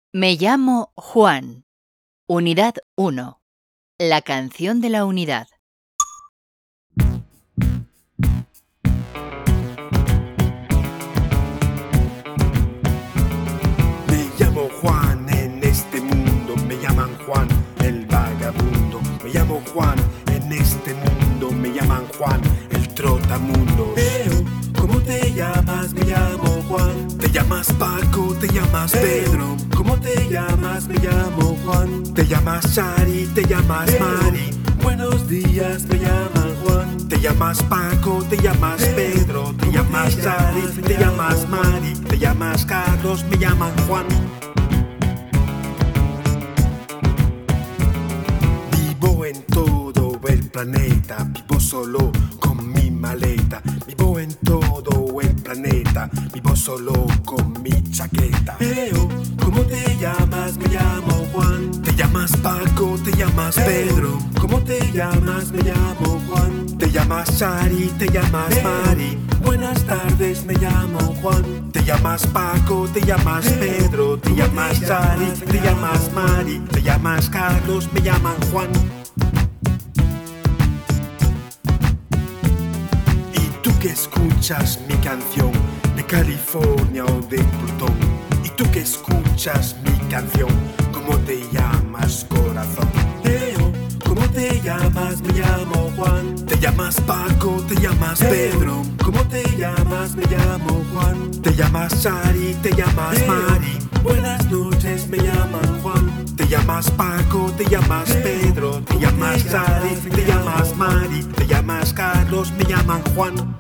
Me llamo Juan. Unidad 1. La canción de la unidad. Me llamo Juan, en este mundo me llaman Juan, el vagabundo. Me llamo Juan, en este mundo me llaman Juan, el trotamundos. ¿Cómo te llamas? Me llamo Juan. ¿Te llamas Paco? ¿Te llamas Pedro? ¿Cómo te llamas? Me llamo Juan. ¿Te llamas Shari? ¿Te llamas Mari? Buenos días, me llaman Juan. ¿Te llamas Paco? ¿Te llamas Pedro? ¿Te llamas Shari? ¿Te llamas Mari? ¿Te llamas Carlos? Me llaman Juan. Vivo en todo el planeta, vivo solo con mi maleta. Vivo en todo el planeta, vivo solo con mi chaqueta. ¿Cómo te llamas? Me llamo Juan. ¿Te llamas Paco? ¿Te llamas Pedro? ¿Cómo te llamas? Me llamo Juan. ¿Te llamas Shari? ¿Te llamas Mari? Buenas tardes, me llamo Juan. ¿Te llamas Paco? ¿Te llamas Pedro? ¿Te llamas Shari? ¿Te llamas Mari? ¿Te llamas Carlos? Me llaman Juan. ¿Y tú que escuchas mi canción de California o de Plutón? ¿Y tú que escuchas mi canción? ¿Cómo te llamas, corazón? ¿Cómo te llamas? Me llamo Juan. ¿Te llamas Paco? ¿Te llamas Pedro? ¿Cómo te llamas? Me llamo Juan. ¿Te llamas Shari? ¿Te llamas Mari? Buenas noches, me llaman Juan. ¿Te llamas Paco? ¿Te llamas Pedro? ¿Te llamas Shari? ¿Te llamas Mari? ¿Te llamas Carlos? Me llaman Juan.